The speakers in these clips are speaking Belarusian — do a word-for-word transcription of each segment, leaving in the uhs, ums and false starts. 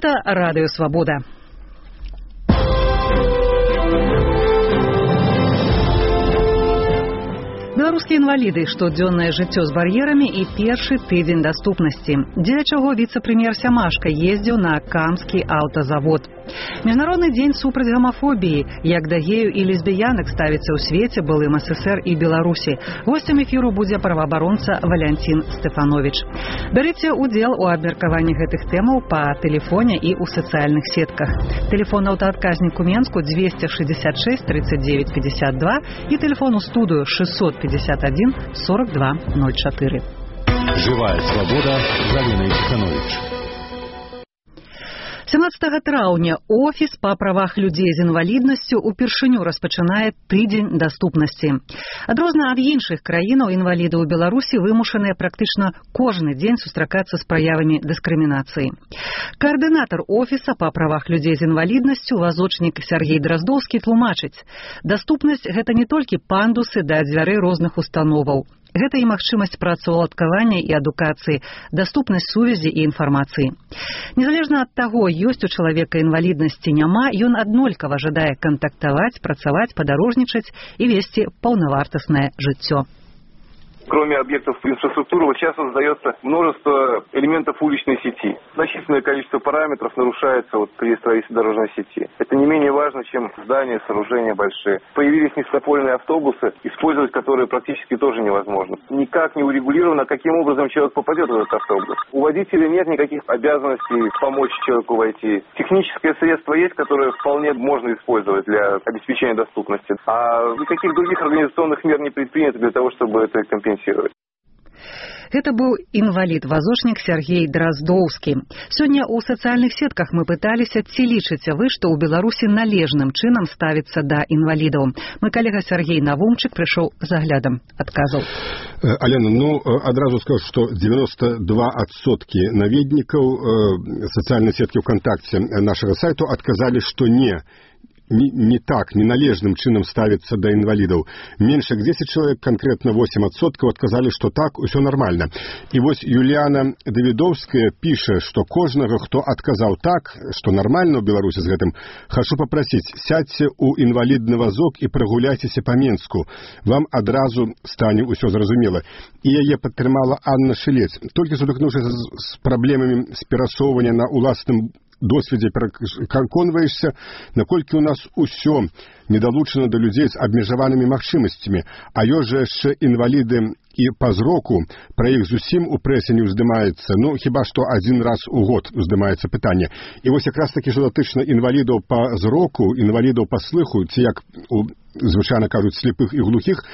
Гэта Радыё Свабода. Беларускія інваліды, штодзённае жыццё з бар'ерамі і першы тыдзень даступнасці. Дзеля чаго віцэ-прэм'ер Сямашка ездзіў на Камскі аўтазавод. Міжнародны дзень супраць гамафобіі, як да гею і лесбіянак ставіцца ў свеце былым СССР і Беларусі. Госцем эфіру будзе праваабаронца Валянцін Стэфановіч. Бярыце ўдзел у абмеркаванні гэтых тэмаў па тэлефоне і ў сацыяльных сетках. Тэлефон аўтаадказнік у Менску двести шестьдесят шесть тридцать девять пятьдесят два і тэлефон у студыю шестьсот пятьдесят один сорок два ноль четыре. Живая свобода. Галина Исханович. сямнаццатага траўня офіс па правах людзей з інваліднасцю упершыню распачынае тыдзень даступнасці. Адрозна ад іншых краінаў, інваліды ў Беларусі вымушаныя практычна кожны дзень сустракацца з праявамі дыскрымінацыі. Каардынатар офіса па правах людзей з інваліднасцю, вазочнік Сяргей Драздоўскі, тлумачыць: даступнасць гэта не толькі пандусы да дзвярэй розных установаў. Гэта і магчымасць працаўладкавання і адукацыі, даступнасць сувязі і інфармацыі. Незалежна ад таго, ёсць у чалавека інваліднасці няма, ён аднолькава жадае кантактаваць, працаваць, падарожнічаць і весці паўнавартаснае жыццё. Кроме объектов инфраструктуры, вот сейчас создается множество элементов уличной сети. Значительное количество параметров нарушается вот при строительстве дорожной сети. Это не менее важно, чем здания, сооружения большие. Появились низкопольные автобусы, использовать которые практически тоже невозможно. Никак не урегулировано, каким образом человек попадет в этот автобус. У водителя нет никаких обязанностей помочь человеку войти. Техническое средство есть, которое вполне можно использовать для обеспечения доступности. А никаких других организационных мер не предпринято для того, чтобы это компенсировать. Гэта быў інвалід-вазочнік Сяргей Драздоўскі. Сёння ў сацыяльных сетках мы пыталіся, ці лічыце вы, што ў Беларусі належным чынам ставіцца да інвалідаў. Мой калега Сяргей Навумчык прыйшоў з аглядам адказаў. Алена, ну, адразу скажу, што девяносто два адсоткі наведнікаў сацыяльнай сеткі ВКонтакте нашага сайту адказалі, што не. Не, не так, неналежным чынам ставіцца да інвалідаў. Менш як десять чалавек, конкретно восемь адсоткаў, адказалі, што так, усё нармальна. І вось Юліяна Давідоўская піша, што кожнага, хто адказаў так, што нармальна ў Беларусі з гэтым, хачу папрасіць, сядьце ў інвалідны вазок і прагуляйцеся па Менску. Вам адразу стане ўсё зразумела. І яе падтрымала Анна Шылец. Толькі сутыкнуўшыся з праблемамі з перасоўвання на ўласным досведзе пераконваешся, наколькі ў нас усё недалучана да людзей з абмежаванымі магчымасцямі, а ёсць жа яшчэ інваліды і па зроку, пра іх зусім у прэсе не ўздымаецца, ну, хіба што адзін раз у год уздымаецца пытанне. І вось якраз такі, што датычна інвалідаў па зроку, інвалідаў па слыху, ці як у, звычайна кажуць, слепых і глухіх,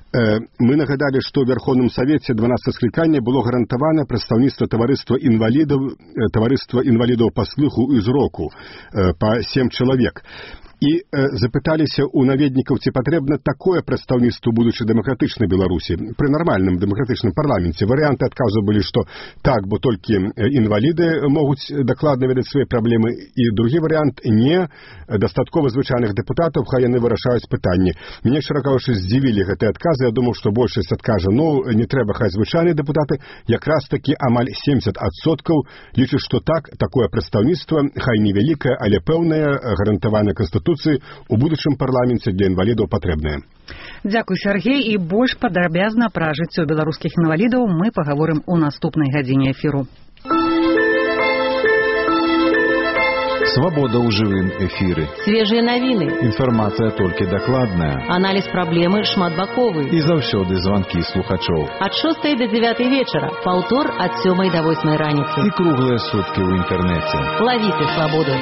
мы нагадалі, што ў Верховным Савеце дванаццатае склікання было гарантавана прадстаўніцтва таварыства інвалідаў, таварыства інвалідаў па слыху і зроку, па сем чалавек. І э, запыталіся ў наведнікаў, ці патрэбна такое прадстаўніцтва будучай дэмакратычнай Беларусі пры нармальным дэмакратычным парламенце. Варыянты адказу былі, што так, бо толькі інваліды могуць дакладна ведаць свае праблемы, і другі варыянт — не, дастаткова звычайных дэпутатаў, хай яны вырашаюць пытанні. Мяне, шчыра кажучы, здзівілі гэтыя адказы. Я думаў, што большасць адкажа, ну, не трэба, хай звычайныя дэпутаты. Якраз такі амаль семьдесят адсоткаў лічаць, што так, такое прадстаўніцтва, хай невялікае, але пэўнае, гарантаванае Канстытуцыяй, у будучым парламенце для інвалідаў патрэбнае. Дзякуй, Сяргей, і больш падрабязна пра жыццё беларускіх інвалідаў мы пагаворым у наступнай гадзіне эфіру. Свобода ў жывым эфіры. Свежыя навіны. Інфармацыя толькі дакладная. Аналіз праблемы шматбаковы. І заўсёды званкі слухачоў. Ад шостай да дзевятай вечара. Паўтор ад сёмай да восьмай раніцы. І круглыя суткі ў інтэрнэце. Лавіце свабоду.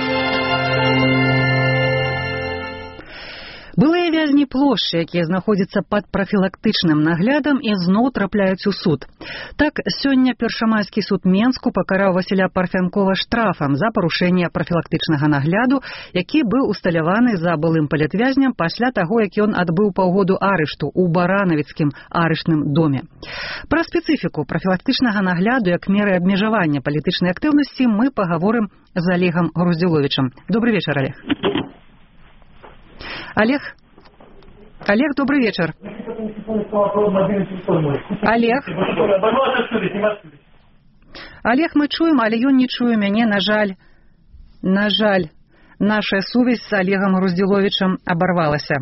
Былыя вязні плошчы, якія знаходзяцца пад прафілактычным наглядам, і зноў трапляюць у суд. Так, сёння Першамайскі суд Менску пакараў Васіля Парфянкова штрафам за парушэнне прафілактычнага нагляду, які быў усталяваны за былым палітвязням пасля таго, як ён адбыў паўгоду арышту ў баранавіцкім арыштным доме. Пра спецыфіку прафілактычнага нагляду як меры абмежавання палітычнай актыўнасці мы пагаворым з Олегам Груздзіловічам. Добрый вечар, Олег. Олег? Олег, добрый вечер. Олег? Олег, мы чуем, але ён не чуе мяне, на жаль. На жаль, наша сувязь с Олегом Руздзіловічам оборвалася.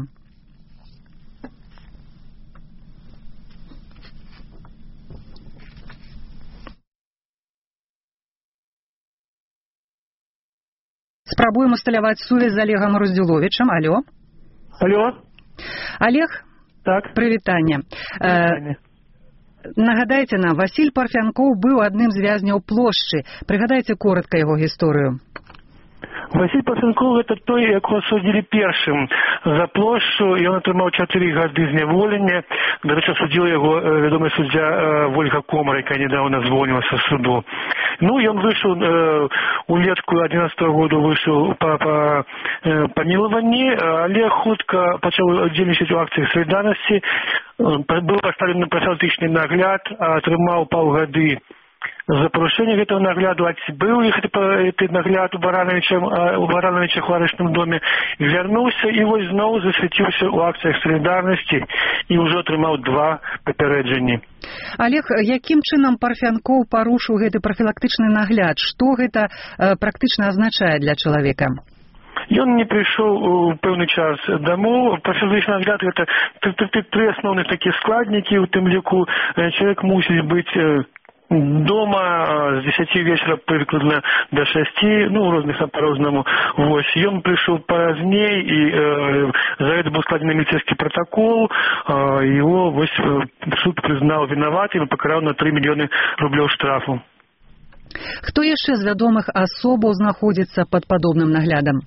Спрабуем усталяваць сувязь з Олегом Руздзіловічам. Алло. Алло. Олег, так. Прывітанне. Э, нагадайце нам, Васіль Парфянкоў быў адным з вязняў плошчы. Прыгадайце коротка яго гісторыю. Васіль Парфянкоў — это той, якого судзілі першым за плошчу, і ён атрымаў чатыры гады зняволення. До речі, судзіла яго вядомы суддзя Вольга Комар, якая недавно звольнілася з суду. Ну, ён выйшаў э, улетку адзінаццатага году выйшаў па, па э, памілаванні, але хутка пачаў удзельнічаць у акцыях салідарнасці, быў паставлены прафілактычны нагляд, атрымаў паўгады за парушэнне гэтага нагляду, адбыў іх гэты нагляд у Барановича, у Барановича в арыштным доме, вярнуўся і вось зноў засвяціўся ў акцыях салідарнасці і ўжо атрымаў два папярэджанні. Олег, якім чынам Парфянкоў парушыў гэты прафілактычны нагляд? Што гэта э, практычна азначае для чалавека? Ён не прыйшоў у пэўны час дамоў. Прафілактычны нагляд — гэта тры асноўных такія складнікі, у тым ліку чалавек мусіць быць дома с десяти вечера прикладно до шести, ну, розных по-разному. Вось. Ён пришел пазней, и э, за это был складен милицейский протокол. Э, его вось, суд признал виноватым и покарал на три миллиона рублей штрафу. Хто яшчэ з вядомых асобаў знаходзіцца пад падобным наглядам?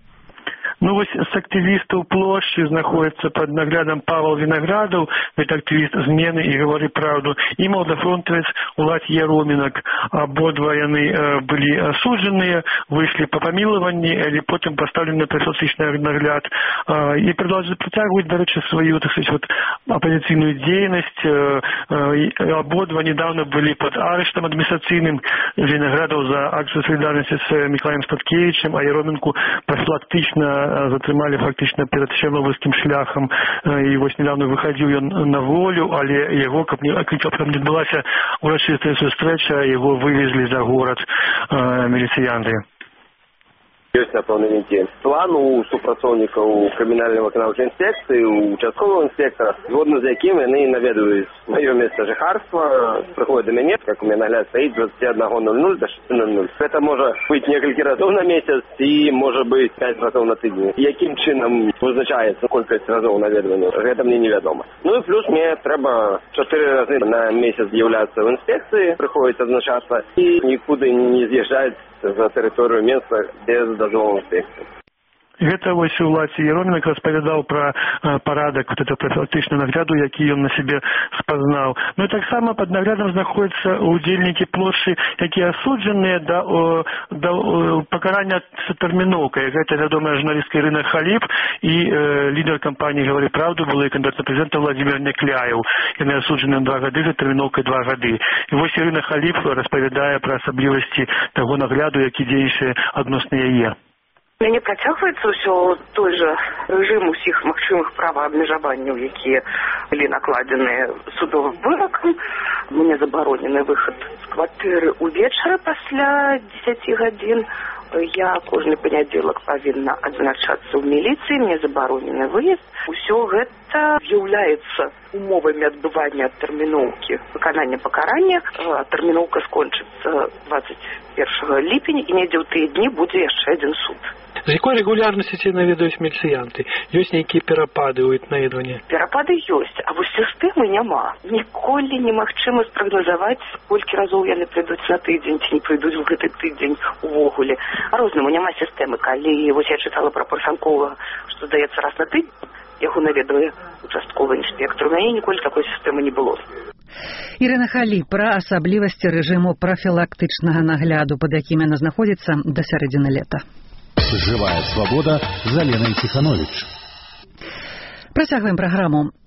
Ну, вось з актывістаў плошчы знаходіцца пад наглядам Павел Виноградов, гэта актывіст «Змены» і «Говори правду», і молодофронтовец Уладзь Яромінак. Абодва яны э, былі асуджаныя, выйшлі па памілаванні, але потым пастаўлены на прафілактычны нагляд э, і продолжаюць працягваць, дарэчы, сваю, так сказать, вот, апозіцыйную дзейнасць. Э, э, абодва недавно былі пад арыштам адміністрацыйным. Виноградов за акцию солидарности с Миколаем Статкевичем, а Яромінку профилактично затрымалі фактычна перад чарнобыльскім шляхам, і вось недавно выхадзіў ён на волю, але яго, каб не адбылася урачыстая сустрэча, яго вывезлі за горад э, міліцыянты. Ёсць на паўнамеце план у супрацоўнікаў крымінальнай выканаўчай інспекцыі, у участкового інспектора, згодна з якім яны наведваюць маё месца жыхарства, прыходзяць да мяне, как у мяне нагляд стаіць з двадцати одного ноль ноль до шести ноль ноль. Гэта можа быць некалькі разоў на месяц і можа быць пять разоў на тыдзень. Якім чынам вызначаецца колькасць разоў наведвання, гэта мне невядома. Ну і плюс мне трэба чатыры разы на месяц з'яўляцца ў інспекцыі, прыходзіць адзначацца і нікуды не з'язджаць за тэрыторыю месца без дазволу інспекцыі. Гэта вось Уладзь Яромінак распавядаў пра э, парадак вот этого профілактычнага нагляду, які ён на сябе спазнаў. Ну і таксама пад наглядам знаходзяцца удзельнікі плошчы, якія асуджаныя да, о, да о, пакарання з тэрміноўкай. Гэта вядомая журналістка Ірына Халіп і э, лідар кампаніі «Говори правду» былы кандыдат на прэзідэнта Владзімір Някляеў. Яны асуджаны на два гады, за тэрміноўкай два гады. І вось Ірына Халіп распавядае пра асаблівасці таго нагляду, які дзейнічае адносна яе. Мяне працягваецца ўсё той жа рэжым усіх магчымых праваабмежаванняў, якія былі накладзеныя судовым выракам. Мне забаронены выхад з кватэры ўвечары пасля дзесяці гадзін. Я кожны панядзелак павінна адзначацца ў міліцыі, мне забаронены выезд. Усё гэта з'яўляецца умовамі адбывання тэрміноўкі выканання пакарання. Тэрміноўка скончыцца двадцать первого ліпеня, і недзе ў тыя дні будзе яшчэ адзін суд. З якой рэгулярнасці ці наведаюць міліцыянты? Ёсць нейкія перапады ў наведванні? Перапады ёсць, а вось сістэмы няма. Ніколі немагчыма спрагназаваць, колькі разоў яны прыйдуць на тыдзень, ці не прыйдуць у гэты тыдзень увогуле. Рознаму няма сістэмы. Калі вось я чытала пра Парфянкова, што здаецца раз на тыдзень, яго наведвае участковы інспектор. У мяне ніколі такой сістэмы не было. Ірына Халіп пра асаблівасці рэжыму прафілактычнага нагляду, пад якім яна знаходзіцца да сярэдзіны лета. Живая свобода з Аленай Ціхановіч. Працягваем праграму.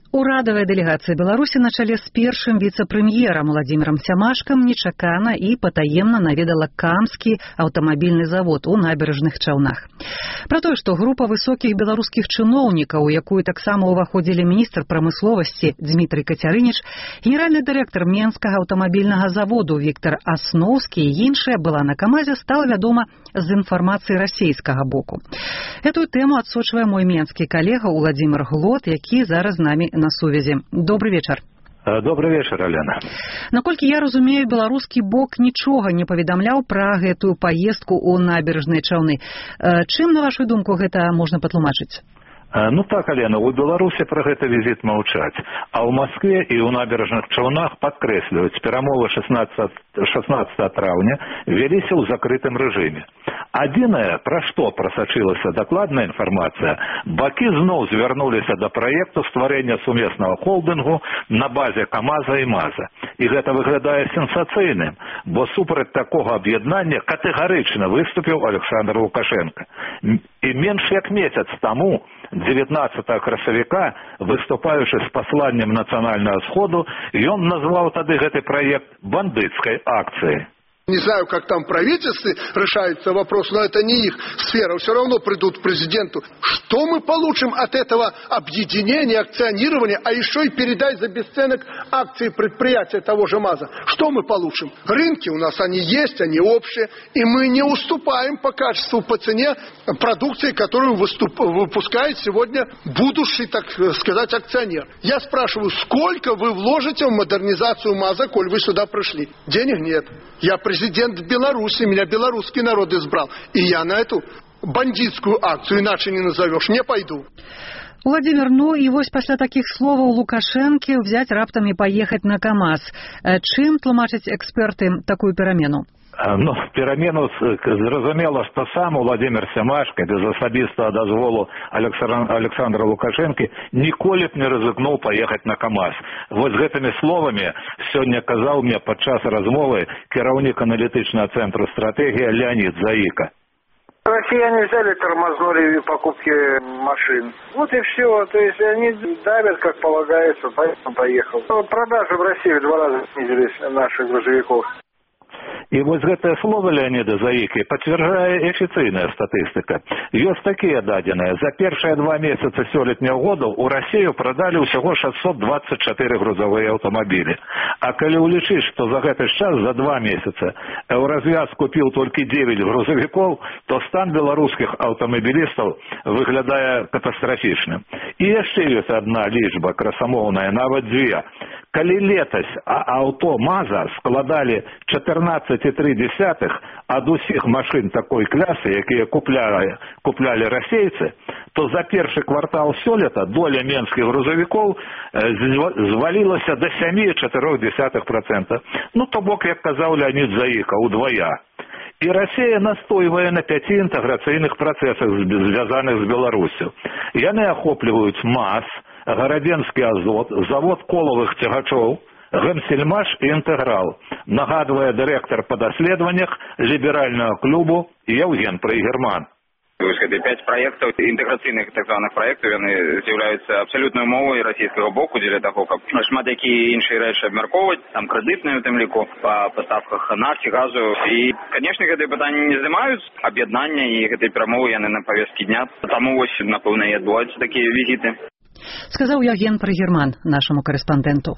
Урадавая дэлегацыя Беларусі на чале з першым віцэ-прэм'ерам Владзімірам Сямашкам нечакана і патаемна наведала Камскі аўтамабільны завод у Набярэжных Чаўнах. Пра тое, што група высокіх беларускіх чыноўнікаў, у якую таксама ўваходзілі міністр прамысловасці Дзмітрый Кацярыніч, генеральны дырэктар Менскага аўтамабільнага заводу Віктар Асноўскі і іншая была на КамАЗе, стала вядома з інфармацыі расейскага боку. Этую тэму адсочвае мой менскі калега Уладзімір Глот, які зараз з намі на сувязі. Добрый вечар. Добрый вечар, Алена. Наколькі я разумею, беларускі бок нічога не паведамляў пра гэтую паездку ў Набярэжныя Чаўны. Чым, на вашу думку, гэта можна патлумачыць? Ну так, Алена, у Беларусі пра гэта візіт маўчаць. А ў Маскве і ў Набярэжных Чаўнах падкрэсліваюць, перамовы шаснаццатага траўня вяліся ў закрытым рэжыме. Адзінае, пра што прасачылася дакладная інфармацыя, бакі зноў звярнуліся да праекту стварэння сумеснага холдынгу на базе КамАЗа і МАЗа. І гэта выглядае сенсацыйным, бо супраць такога аб'яднання катэгарычна выступіў Александр Лукашенко. І менш як месяц таму, дзевятнаццатага красавіка, выступаючы з пасланнем нацыянальнага сходу, ён назваў тады гэты праект бандыцкай акцыяй. Не знаю, как там в правительстве решается вопрос, но это не их сфера. Все равно придут к президенту. Что мы получим от этого объединения, акционирования, а еще и передать за бесценок акции предприятия того же МАЗа? Что мы получим? Рынки у нас, они есть, они общие, и мы не уступаем по качеству, по цене продукции, которую выступ, выпускает сегодня будущий, так сказать, акционер. Я спрашиваю, сколько вы вложите в модернизацию МАЗа, коль вы сюда пришли? Денег нет. Я президент Беларуси, меня белорусский народ избрал. И я на эту бандитскую акцию, иначе не назовешь, не пойду. Владимир, ну і вось пасля такіх словаў Лукашэнкі взять раптам і паехаць на КамАЗ. Чым тлумачаць эксперты такую перамену? Ну, перамену зразумела, што сам Владзімір Сямашка без асабістага дазволу Александра Лукашэнкі ніколі б не рызыкнуў паехаць на КамАЗ. Вось гэтымі словамі сёння казаў мне падчас размовы кіраўнік аналітычнага цэнтру стратэгія Леонид Заика. Россияне взяли, тормознули покупки машин. Вот и все. То есть они давят, как полагается, поэтому поехал. Продажи в России в два раза снизились наших грузовиков. І вось гэтае слова Леонида Заікі пацвярджае афіцыйная статыстыка. Ёсць такія дадзеныя. За першыя два месяцы сёлетняга года ў Расію прадалі ўсяго шестьсот двадцать четыре грузавыя аўтамабілі. А калі ўлічыць, што за гэты час, за два месяца, Еўразвяз купіў толькі девять грузавікоў, то стан беларускіх аўтамабілістаў выглядае катастрафічным. І яшчэ ёсць адна лічба красамоўная, нават дзве. Калі летась аўто МАЗа складалі чатырнаццаць і тры дзесятых ад усіх машын такой клясы, якія купляли, купляли расейцы, то за першы квартал сёлета доля менскіх грузавікоў звалілася до сем і чатырох дзесятых процента. Ну, то бок, як казаў Леонид Заіка, удвая. І Расія настойвае на пяці інтэграцыйных працэсах, звязаных з Беларусю. Яны ахопліваюць МАЗ, Гарадзенскі азот, завод колавых цягачоў, Гэмсельмаш і Інтэграл, нагадвае дырэктар па даследаваннях ліберальнага клубу Евген Прыгерман. Гэты пяць праектаў, інтэграцыйных так званых праектаў, яны з'яўляюцца абсалютнай умовай расійскага боку дзеля таго, каб шмат якія іншыя рэчы абмяркоўваць, там крэдытныя у тым ліку па паставках нафці, газу. І, канешне, гэтыя пытанні не здымаюць аб'яднання, і гэтыя перамовы яны на павесткі дня. Таму вось, напэўна, і адбываюцца такія візіты. Сказаў Евген Прыгерман нашаму корэспандэнту.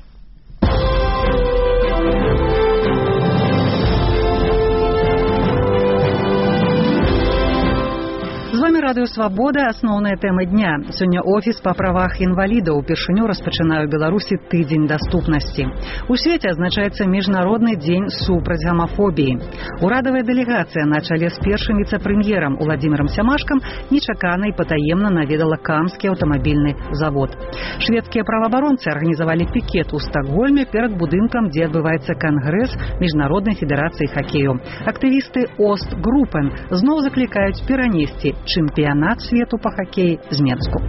З вами Радыё Свабода, асноўная тэма дня. Сёння офіс па правах інвалідаў упершыню распачынае ў Беларусі тыдзень даступнасці. У свеце адзначаецца міжнародны дзень супраць гамафобіі. Урадавая дэлегацыя на чале з першым віцэ-прэм'ерам Владзімірам Сямашкам нечакана і патаемна наведала Камскі аўтамабільны завод. Шведскія праваабаронцы арганізавалі пікет у Стакгольме перад будынкам, дзе адбываецца кангрэс Міжнароднай федэрацыі хакею. Актывісты Остгрупен зноў заклікаюць перанесці чэмпіянат свету па хакеі з Менску.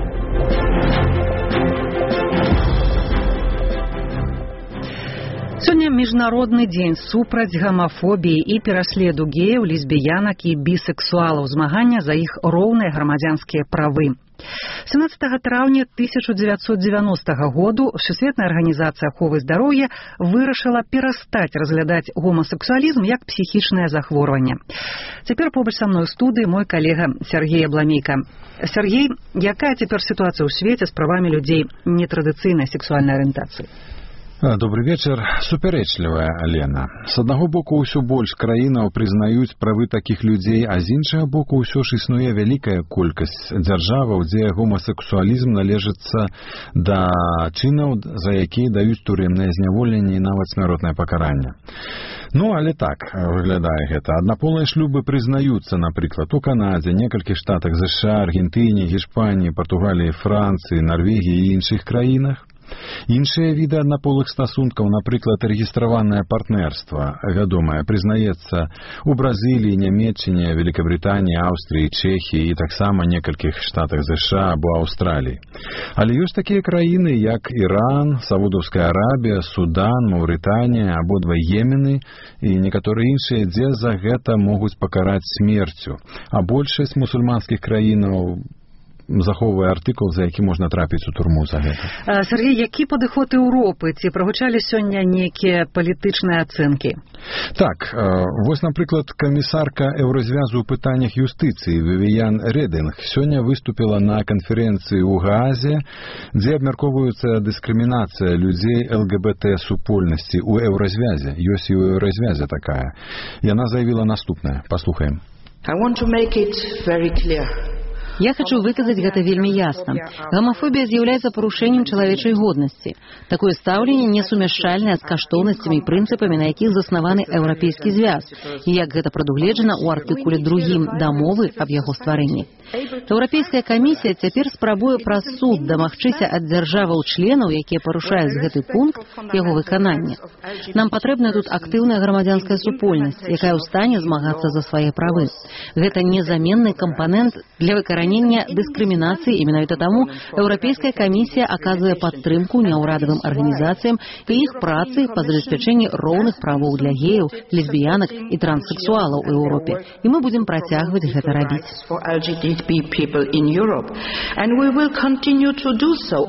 Сёння міжнародны дзень супраць гамафобіі і пераследу геяў, лесбіянак і бісексуалаў, змагання за іх роўныя грамадзянскія правы. семнадцатага траўня тысяча дзевяцьсот дзевяностага году Всесветная арганізацыя аховы здароўя вырашыла перастаць разглядаць гомасексуалізм як псіхічнае захворванне. Цяпер побач са мной у студыі мой калега Сергей Абламейка. Сергей, якая цяпер сітуацыя ў свеце з правамі людзей нетрадыцыйнай сексуальнай арыентацыі? Добрый вечер. Супярэчлівая, Алена. С аднаго боку, ўсё больш краінаў прызнаюць правы такіх людзей, а з іншага боку, ўсё ж існуе вялікая колькасць дзяржаваў, дзе гомасексуалізм належыцца да чынаў, за якія даюць турэмнае зняволенне і нават смяротнае пакаранне. Ну, але так выглядае гэта. Аднаполыя шлюбы прызнаюцца, напрыклад, у Канадзе, некалькіх штатах ЗША, Аргентыне, Гішпаніі, Партугаліі, Францыі, Нарвегіі і іншых краінах. Іншыя віды аднаполых стасункаў, напрыклад, рэгістраванае партнерства, вядомае, прызнаецца у Бразыліі, Нямецчыне, Великабрытаніі, Аўстрыі, Чэхіі і таксама некалькіх штатах ЗША або Аўстраліі. Але ёсць такія краіны, як Іран, Саудаўская Арабія, Судан, Маўрытанія, абодва Йемены і некаторыя іншыя, дзе за гэта могуць пакараць смерцю. А большасць мусульманскіх краінаў захоўвае артыкул, за які можна трапіць у турму за гэта. Сергей, які падыход Еўропы? Ці прагучалі сёння нейкія палітычныя ацэнкі? Так, вось, напрыклад, камісарка Еўразвязу ў пытаннях юстыцыі Вівіян Рэдынг сёння выступіла на канферэнцыі ў Гаазе, дзе абмяркоўваецца дыскрымінацыя людзей ЛГБТ-супольнасці ў Еўразвязе. Ёсць і ў Еўразвязе такая. Яна заявіла наступнае. Паслухаем. I want to make it very clear. Я хочу выказаць гэта вельмі ясна. Гомафобія з'яўляецца парушэннем чалавечай годнасці. Такое стаўленне несумяшчальнае з каштоўнасцямі і прынцыпамі, на якіх заснаваны еўрапейскі звяз, і як гэта прадугледжана ў артыкуле другім дамовы аб яго стварэнні. Еўрапейская камісія цяпер спрабуе праз суд дамагчыся ад дзяржаваў-членаў, якія парушаюць гэты пункт, яго выканання. Нам патрэбная тут актыўная грамадзянская супольнасць, якая ў стане змагацца за свае правы. Гэта незаменны кампанент для выкаранення дыскрымінацыі, і менавіта таму Еўрапейская камісія аказвае падтрымку няўрадавым арганізацыям і іх працы па забеспячэнні роўных правоў для геяў, лесбіянак і транссексуалаў у Еўропе. І мы будзем працягваць гэта рабіць. People in Europe, and we will continue to do so.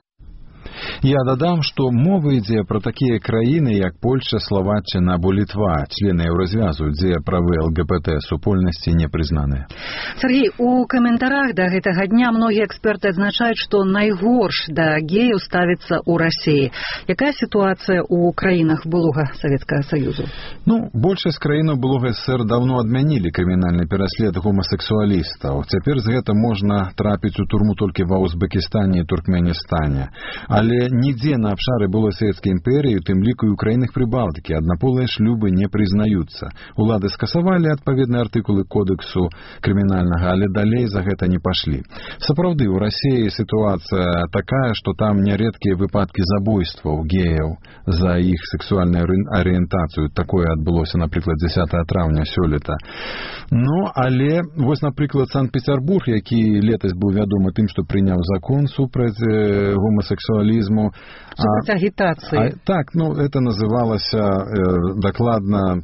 Я дадам, што мова ідзе пра такія краіны, як Польша, Словаччына або Літва, члены Еўразвязу, дзе правы ЛГБТ-супольнасці не прызнаныя. Сергей, у каментарах да гэтага дня многія эксперты адзначаюць, што найгорш да геяў ставіцца ў Расіі. Якая сітуацыя ў краінах былога Савецкага Саюзу? Ну, большасць краінаў былога СССР даўно адмянілі крымінальны пераслед гомасексуалістаў. Цяпер з гэта можна трапіць у турму толькі ва Узбекістане і Туркменістане. Але нідзе на абшары былой Савецкай імперіі, у тым ліку і ў краінах Прыбалтыкі, аднаполыя шлюбы не прызнаюцца. Улады скасавалі адпаведныя артыкулы кодексу крымінальнага, але далей за гэта не пашлі. Сапраўды, у Расіі сітуацыя такая, што там нярэдкія выпадкі забойстваў геяў за іх сексуальную арыентацыю. Такое адбылося, напрыклад, дзесятага траўня сёлета. Ну, але, вось, напрыклад, Санкт-Петербург, які летась быў вядомы тым, што прыняў закон супраць э, гомасексуалізму. Супраць агітацыі. А, так, ну, это называлася э, дакладна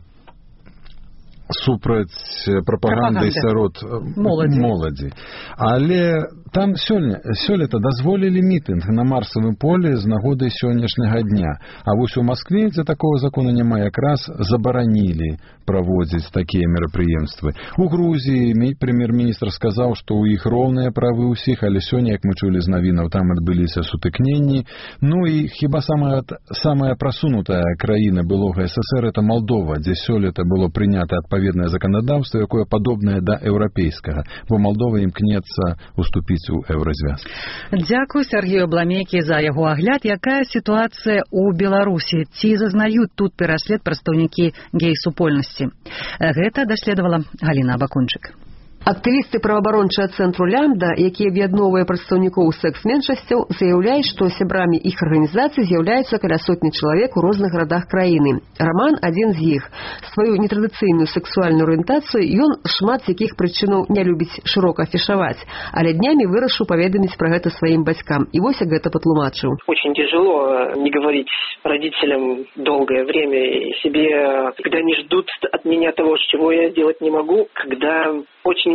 супраць прапаганды сярод моладзі. моладзі. Але там сёння, сёлета дазволілі мітынг на Марсавым полі з нагоды сённяшняга дня. А вось у Маскве, дзе такого закона няма, якраз забаранілі праводзіць такія мерапрыемствы. У Грузіі прэм'ер-міністр сказаў, што ў іх роўныя правы ўсіх, але сёння, як мы чулі з навінаў, там адбыліся сутыкненні. Ну і хіба самая, самая прасунутая краіна былога СССР — это Молдова, дзе сёлета было прынята адпаведнае адпаведнае заканадаўства, якое падобнае да еўрапейскага, бо Молдова імкнецца уступіць у Еўразвяз. Дзякуй Сергею Абламейкі за яго агляд. Якая сітуацыя ў Беларусі? Ці зазнаюць тут пераслед прадстаўнікі гей-супольнасці? Гэта даследавала Галіна Абакунчык. Актывісты праваабарончага цэнтру «Лямда», які аб'ядноўвае прадстаўнікоў секс-меншасцяў, заяўляюць, што сябрамі іх арганізацыі з'яўляюцца каля сотні чалавек у розных гарадах краіны. Раман – адзін з іх. Сваю нетрадыцыйную сексуальную арыентацыю ён шмат з якіх прычынаў не любіць шырока афішаваць, але днямі вырашыў паведаміць пра гэта сваім бацькам. І вось як гэта патлумачыў. Очень тяжело не говорить родителям долгое время и себе, когда они ждут от меня того, чего я сделать не могу, когда очень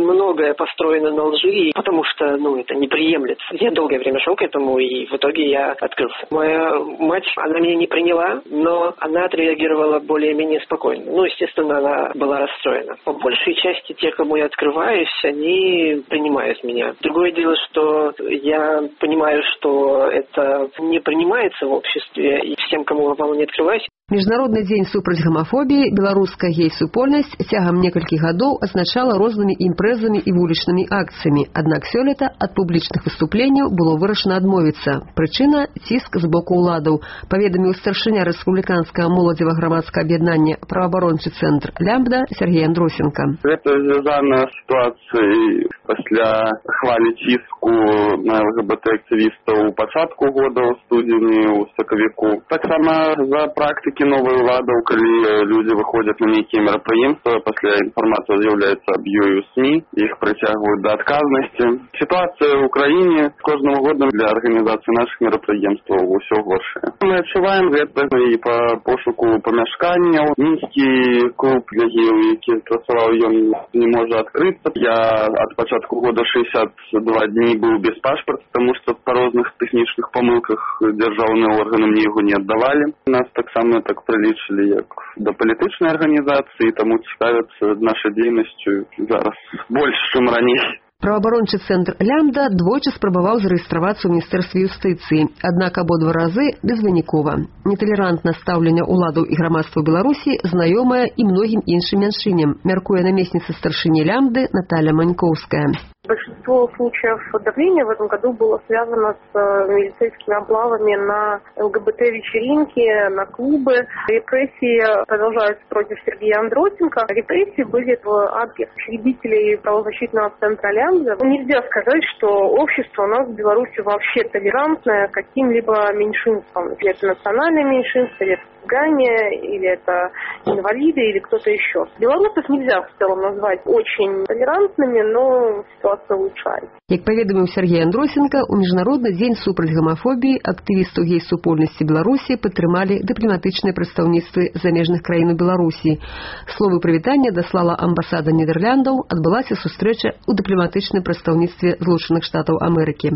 многое построено на лжи, потому что, ну, это не приемлется. Я долгое время шел к этому, и в итоге я открылся. Моя мать, она меня не приняла, но она отреагировала более-менее спокойно. Ну, естественно, она была расстроена. По большей части те, кому я открываюсь, они принимают меня. Другое дело, что я понимаю, что это не принимается в обществе, и всем, кому я вам не открываюсь. Міжнародны дзень супраць гамафобіі беларуская гей-супольнасць цягам некалькіх гадоў азначала рознымі імпрэзамі і вулічнымі акцыямі. Аднак сёлета ад публічных выступленняў было вырашана адмовіцца. Прычына – ціск з боку ўладаў, паведаміў старшыня рэспубліканскага моладзевага грамадскага аб'яднання праваабарончы цэнтр «Лямбда» Сергей Андросенко. Гэта звязана з сітуацыяй пасля хвалі ціску на ЛГБТ-актывістаў у пачатку года, у студзені, у сакавіку. Таксама за практыкі новых уладаў, калі людзі выходзяць на нейкія мерапрыемствы, пасля інфармацыя з'яўляецца аб ёй у СМІ, іх прыцягваюць да адказнасці. Сітуацыя ў краіне з кожным годам для арганізацыі нашых мерапрыемстваў усё горшая. Мы адчуваем гэта і па пошуку памяшканняў. Мінскі клуб для геяў, які працаваў, ён не можа адкрыцца. Я ад пачатку года шэсцьдзясят два дні быў без пашпарта, таму што па розных тэхнічных памылках дзяржаўныя органы мне яго не аддавалі. Нас таксама так прылічылі як да палітычнай арганізацыі, таму цікавяцца нашай дзейнасцю зараз больш, чым раней. Праваабарончы цэнтр «Лямбда» двойчы спрабаваў зарэгістравацца ў міністэрстве юстыцыі, аднак абодва разы безвынікова. Неталерантнае стаўленне ўладаў і грамадства Беларусі знаёмае і многім іншым мяншыням, мяркуе намесніца старшыні «Лямбды» Наталья Маньковская. Большинство случаев давления в этом году было связано с милицейскими облавами на ЛГБТ-вечеринки, на клубы. Репрессии продолжаются против Сергея Андросенко. Репрессии были в адрес учредителей правозащитного центра «Лямбда». Нельзя сказать, что общество у нас в Беларуси вообще толерантное к каким-либо меньшинствам. Или это национальное меньшинство, или это цыгане, или это инвалиды, или кто-то еще. Белорусов нельзя в целом назвать очень толерантными, но ситуация улучшается. Як паведаміў Сергей Андросенко, у міжнародны дзень супраць гамафобіі актывістаў гей-супольнасці Беларусі падтрымалі дыпламатычныя прадстаўніцтвы замежных краін у Беларусі. Словы прывітання даслала амбасада Нідэрляндаў, адбылася сустрэча ў дыпламатычным прадстаўніцтве Злучаных Штатаў Амерыкі.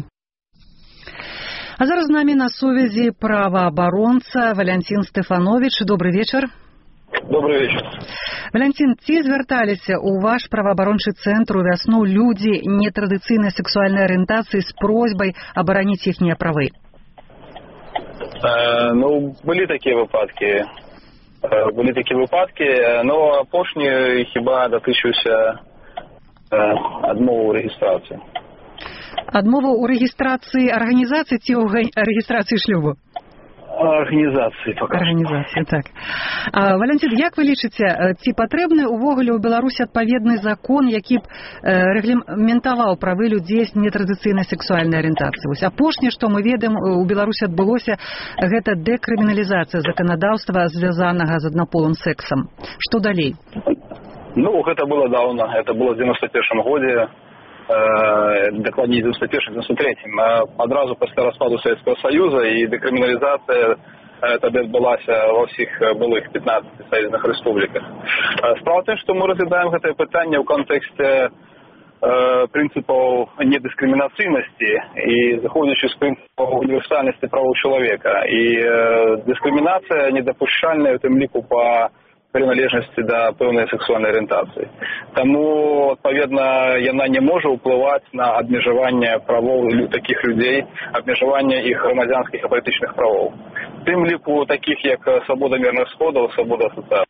А зараз з намі на сувязі праваабаронца Валянцін Стэфановіч. Добрый вечар. Добрый вечер. Валянцін, ці звярталіся ў ваш праваабарончы цэнтр у вясну людзі нетрадыцыйнай сексуальнай арыентацыі з просьбай абараніць іхнія правы? Э, ну, былі такія выпадкі. Э, былі такія выпадкі, но апошні хіба датычыўся э, адмовы ў рэгістрацыі. Адмова ў рэгістрацыі арганізацыі ці ў рэгістрацыі шлюбу? Арганізацыі, пакажу. Арганізацыі, так. А, Валянцін, як вы лічыце, ці патрэбны ўвогуле ў Беларусі адпаведны закон, які б э, рэгламентаваў правы людзей з нетрадыцыйнай сексуальнай арыентацыі? Вось апошняе, што мы ведаем, у Беларусі адбылося, гэта дэкрыміналізацыя заканадаўства, звязанага з аднаполым сексам. Што далей? Ну, гэта было даўно, гэта было ў девяносто первом годзе. Дакладней девяносто первом девяносто третьем, адразу пасля распаду Савецкага Саюза, і дэкрыміналізацыя тады адбылася ва ўсіх былых пятнадцати саюзных рэспубліках. Справа ў тым, што мы разглядаем гэтае пытанне ў кантэксце э, прынцыпаў недыскрымінацыйнасці і заходзячы з прынцыпаў універсальнасці правоў чалавека. І э, дыскрымінацыя недапушчальная ў тым ліку па прыналежнасці да пэўнай сексуальнай арыентацыі. Таму, адпаведна, яна не можа ўплываць на абмежаванне правоў такіх людзей, абмежаванне іх грамадзянскіх і палітычных правоў. У тым ліку такіх, як свабода мірных сходаў, свабода асацыяцыі.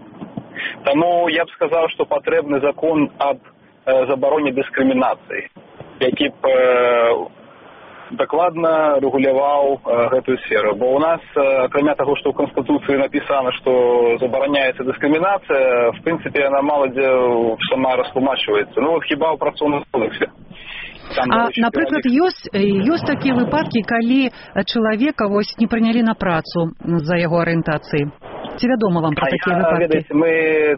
Таму я б сказаў, што патрэбны закон аб э, забароне дыскрымінацыі, які б э, дакладна рэгуляваў э, гэтую сферу. Бо у нас, э, акрамя таго, што ў Канстытуцыі напісана, што забараняецца дыскрымінацыя, в прынцыпе, яна мала дзе сама растлумачваецца. Ну, вот хіба ў працоўным кодексе. Там, а, напрыклад, ёсць, ёсць такія выпадкі, калі чалавека вось не прынялі на працу з-за яго арыентацыі. Ці вядома вам пра такія выпадкі? Ведаеце, мы,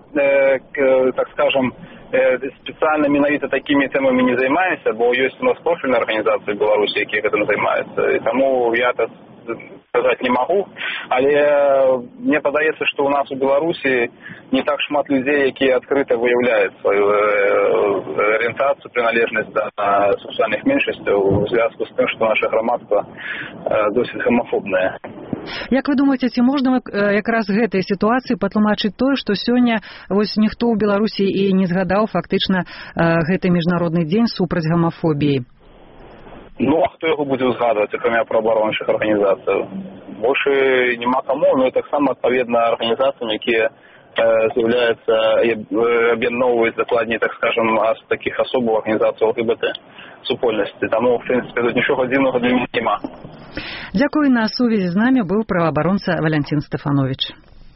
э, так скажем, спецыяльна менавіта такімі тэмамі не займаемся, бо ёсць у нас профільная арганізацыя Беларусі, якія гэтым займаюцца. І таму я сказаць не магу, але мне падаецца, што ў нас у Беларусі не так шмат людзей, якія адкрыта выяўляюць сваю арыентацыю, прыналежнасць да сексуальных меншасцяў у звязку з тым, што наша грамадства досыць гомафобнае. Як вы думаеце, ці можна якраз гэтай сітуацыі патлумачыць тое, што сёння вось ніхто ў Беларусі і не згадаў фактычна гэты міжнародны дзень супраць гомафобіі? Ну, а хто яго будзе ўзгадваць, акрамя праваабарончых арганізацый? Больше няма каму, но і таксама адпаведна арганізацыям, якія з'яўляюцца і аб'ядноўваюць дакладней, так скажем, з такіх асобаў арганізацый ЛГБТ супольнасці. Таму, в прынцыпе, тут нічога дзіўнага для мяне няма. Дзякую. На сувязі з намі быў праваабаронца Валянцін Стэфанович.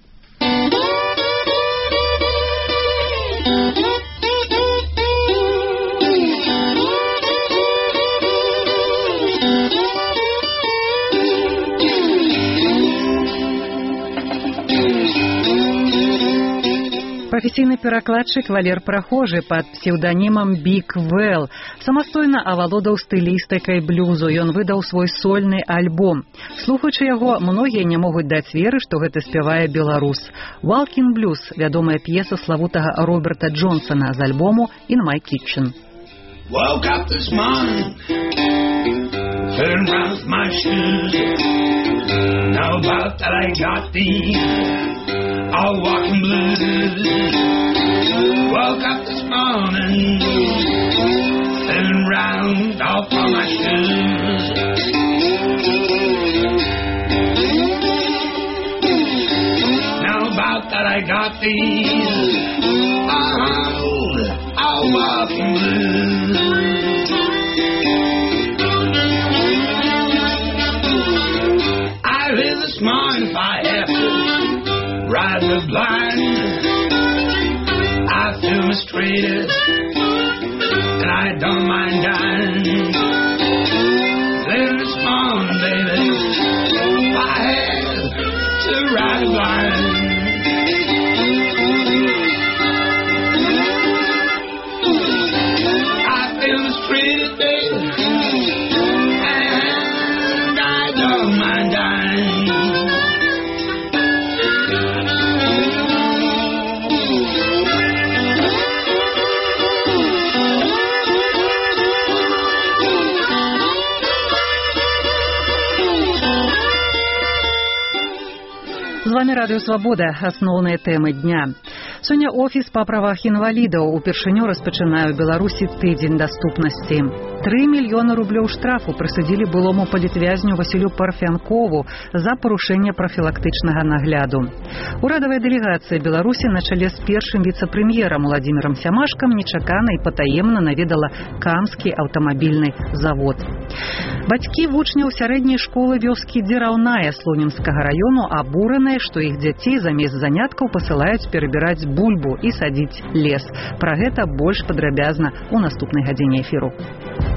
Прафесійны перакладчык Валер Прахожы пад псеўданімам Бік Вэлл самастойна авалодаў стылістыкай блюзу. Ён выдаў свой сольны альбом. Слухаючы яго, многія не могуць даць веры, што гэта спявае беларус. «Walking Blues» – вядомая п'еса славутага Роберта Джонсона з альбому «In My Kitchen». Woke up this morning, turned round with my shoes. Now about that I got these all walking blues. Woke up this morning, turned round off all my shoes. Now about that I got these all, all walking blues. I live this morning if I have to ride the blind. I feel mistreated and I don't mind dying. Live this morning, baby, if I had to ride the blind. I feel mistreated, baby, and I don't mind dying. З вами Радыё Свабода. Асноўныя тэмы дня. Сёння офіс па правах інвалідаў упершыню распачынае ў Беларусі тыдзень даступнасці. Тры мільёны рублёў штрафу прысудзілі былому палітвязню Васілю Парфянкову за парушэнне прафілактычнага нагляду. Урадавая дэлегацыя Беларусі на чале з першым віцэ-прэм'ерам Уладзімірам Сямашкам нечакана і патаемна наведала Камскі аўтамабільны завод. Бацькі вучняў сярэдняй школы вёскі Дзіраўная Слонімскага раёну абураныя, што іх дзяцей замест заняткаў пасылаюць перабіраць бульбу і садзіць лес. Пра гэта больш падрабязна ў наступнай гадзіне эфіру.